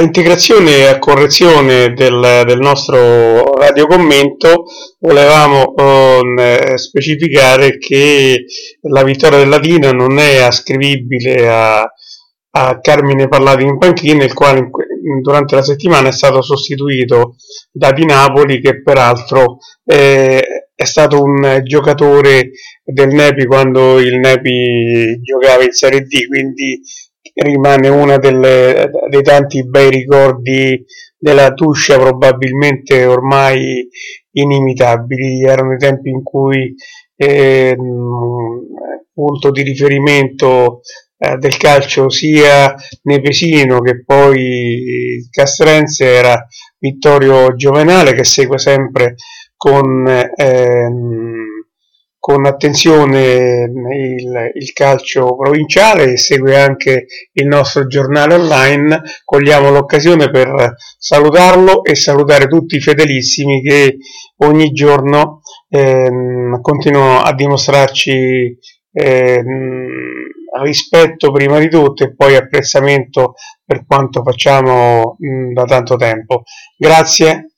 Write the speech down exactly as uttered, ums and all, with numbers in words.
A integrazione e a correzione del, del nostro radiocommento volevamo eh, specificare che la vittoria del Latina non è ascrivibile a, a Carmine Parlati in panchina, il quale in, durante la settimana è stato sostituito da Di Napoli, che peraltro eh, è stato un giocatore del Nepi quando il Nepi giocava in Serie D, quindi rimane uno dei tanti bei ricordi della Tuscia, probabilmente ormai inimitabili. Erano i tempi in cui eh, punto di riferimento eh, del calcio sia nepesino che poi castrense era Vittorio Giovenale, che segue sempre con ehm, con attenzione il, il calcio provinciale e segue anche il nostro giornale online. Cogliamo l'occasione per salutarlo e salutare tutti i fedelissimi che ogni giorno ehm, continuano a dimostrarci ehm, rispetto prima di tutto e poi apprezzamento per quanto facciamo mh, da tanto tempo. Grazie